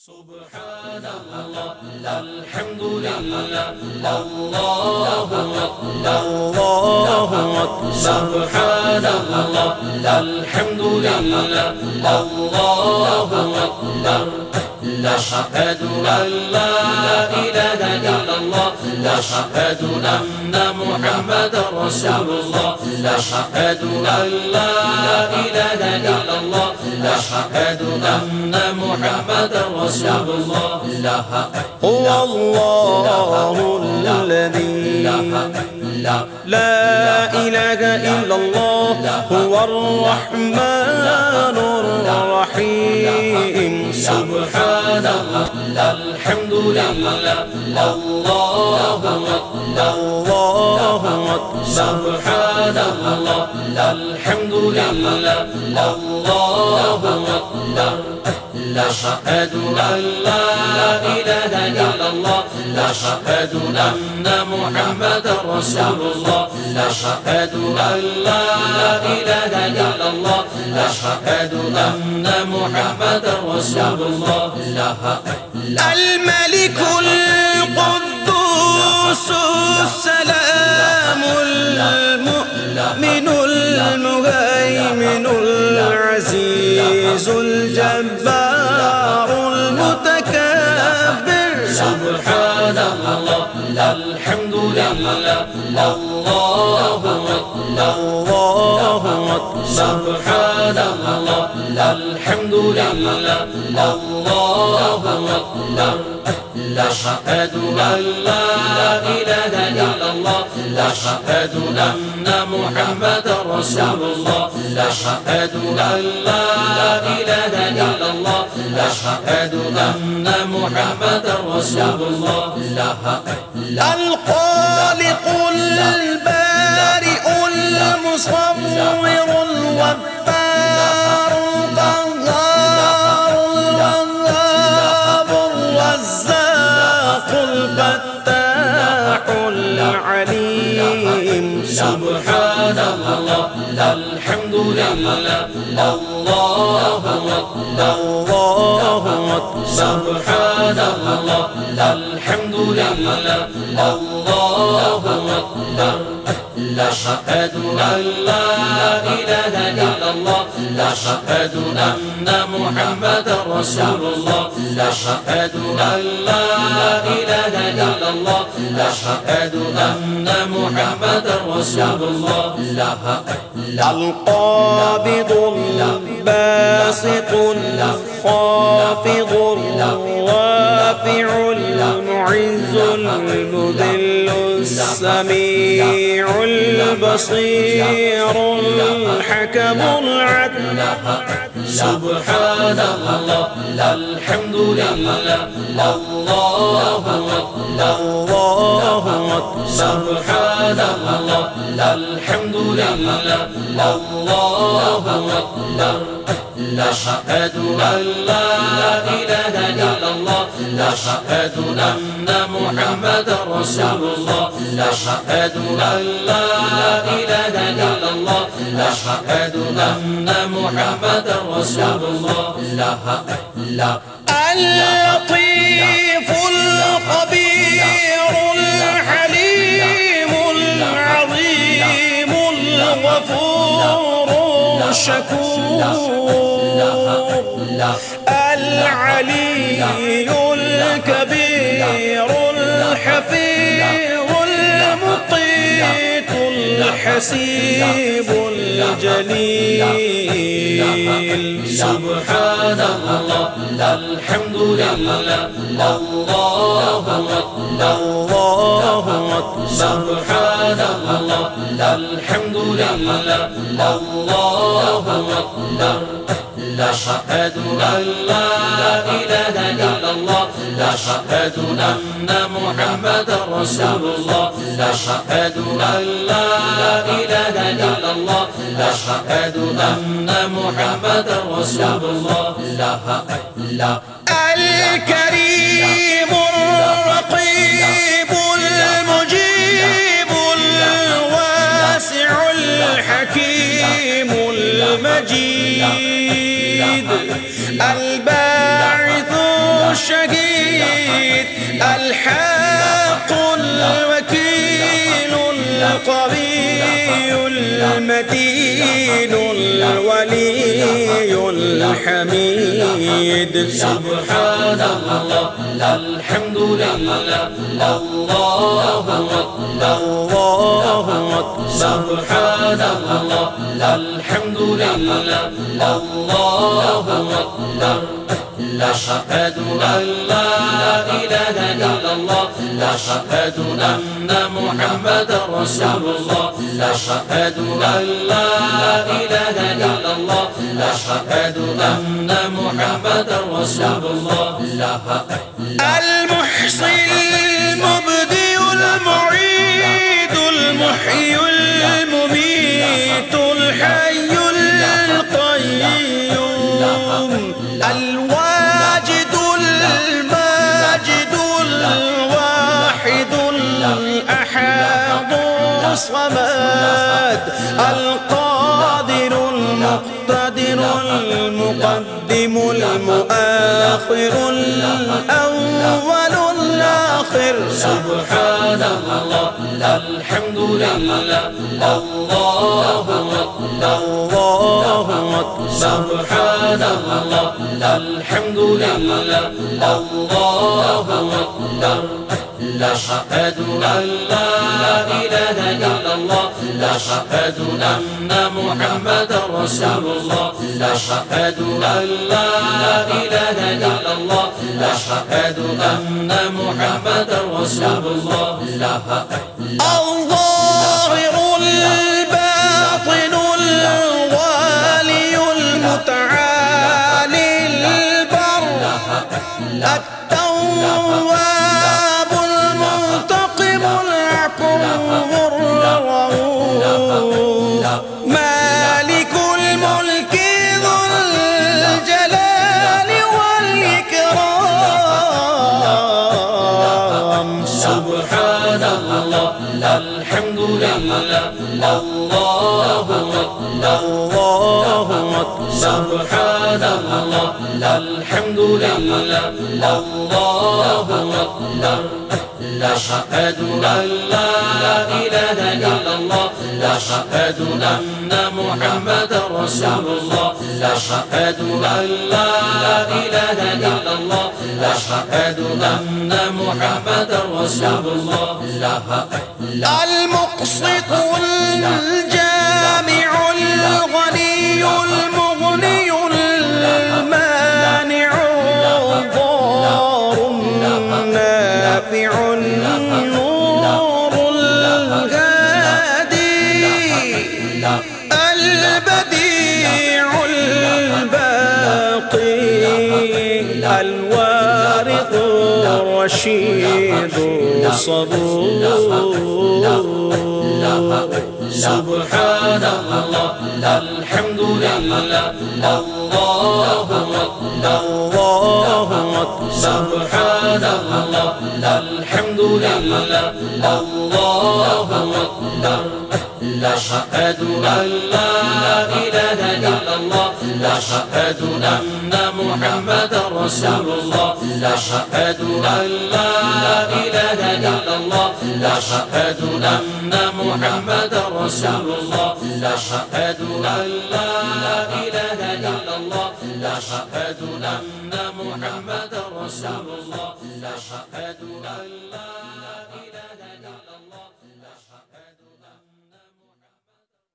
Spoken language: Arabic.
سبحان الله الحمد لله الله أكبر الله أكبر سبحان الله الحمد لله الله أكبر أشهد أن لا إله إلا الله أشهد أن محمدا رسول الله أشهد أن لا إله إلا الله أشهد أن محمدا رسول الله هو الله الذي لا إله إلا الله هو الرحمن الرحيم سبحان الله الحمد لله الله أكبر الله أكبر سبحان الله الحمد لله الله أكبر أشهد أن لا إله إلا الله أشهد أن محمدا رسول الله أشهد أن لا إله إلا الله أشهد أن محمدا رسول الله الملك القدوس السلام المؤمن المهيمن العزيز الجبار المتكبر سبحان الله الحمد لله الله أكبر الله أكبر سبحان الله الحمد لله الله أكبر أشهد أن لا إله إلا الله أشهد أن محمدا رسول الله أشهد أن لا إله إلا الله أشهد أن محمدا رسول الله الخالق البارئ المصور الغفار القهار الوهاب الرزاق الفتاح العليم سبحان الله الحمد لله الله أكبر الله أكبر سبحان الله الحمد لله الله أكبر أشهد أن لا إله إلا الله أشهد أن محمدا رسول الله أشهد أن لا إله إلا الله أشهد أن محمدا رسول الله القابض الباسط الخافض الرافع المعز المذل السميع البصير الحكم العدل سبحان الله الحمد لله الله أكبر الله أكبر سبحان الله الحمد لله الله أكبر أشهد أن لا إله إلا الله أشهد أن محمدا رسول الله أشهد أن لا إله إلا الله أشهد أن محمدا رسول الله اللطيف الخبير الحليم العظيم الغفور الشكور العلي الكبير الحفيظ المقيت الحسيب الجليل سبحان الله الحمد لله الله أكبر الله أكبر سبحان الله الحمد لله الله أكبر أشهد أن لا إله إلا الله أشهد أن محمدا رسول الله أشهد أن لا إله إلا الله أشهد أن محمدا رسول الله الكريم الرقيب المجيب الواسع الحكيم المجيد الباعث الشهيد الحق الوكيل القوي المتين الولي الحميد. سبحان الله الحمد لله الله أكبر الله أكبر. سبحان الله الحمد لله الله أكبر. أشهد أن لا إله إلا الله أشهد أن محمدا رسول الله أشهد أن لا إله إلا الله أشهد أن محمدا رسول الله. المحصي المبدئ المعيد المحيي المميت الحي القيوم الواجد الماجد الواحد الأحد الصمد القادر المقتدر المقدم المؤخر الأول الآخر. سبحان الله الحمد لله الله أكبر الله أكبر. سبحان الله الحمد لله الله أكبر. أشهد أن لا إله إلا الله أشهد أن محمدا رسول الله أشهد أن لا إله إلا الله أشهد أن محمدا رسول الله. الظاهر الباطن الوالي المتعالي البر التواب المنتقم العفو الرؤوف مالك الملك ذو الجلال والإكرام. سبحان الله الحمد لله الله أكبر الله أكبر. سبحان الله الحمد لله الله أكبر. أشهد أن لا إله إلا الله أشهد أن محمدا رسول الله أشهد أن لا إله إلا الله أشهد أن محمدا رسول الله. المقسط الجامع الغني المغني المانع الضار النافع النور الهادي البديع الباقي الوارث الرشيد الصبور. سبحان الله الحمد لله الله أكبر الله أكبر. سبحان الله الحمد لله الله أكبر. أشهد أن لا إله إلا الله أشهد أن محمدا رسول الله أشهد أن لا إله إلا الله أشهد أن محمدا رسول الله أشهد أن لا إله إلا الله أشهد أن محمدا رسول الله أشهد أن لا